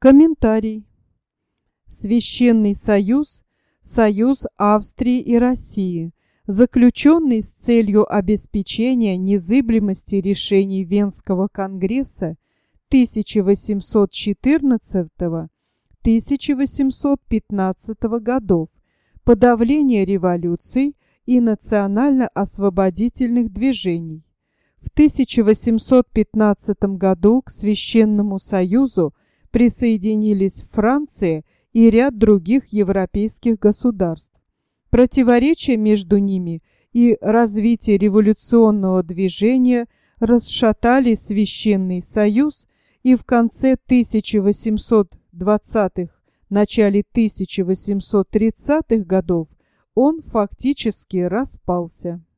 Комментарий. Священный союз – союз Австрии и России, заключенный с целью обеспечения незыблемости решений Венского конгресса 1814-1815 годов, подавления революций и национально-освободительных движений. В 1815 году к Священному союзу присоединились Франция и ряд других европейских государств. Противоречия между ними и развитие революционного движения расшатали Священный союз, и в конце 1820-х, начале 1830-х годов он фактически распался.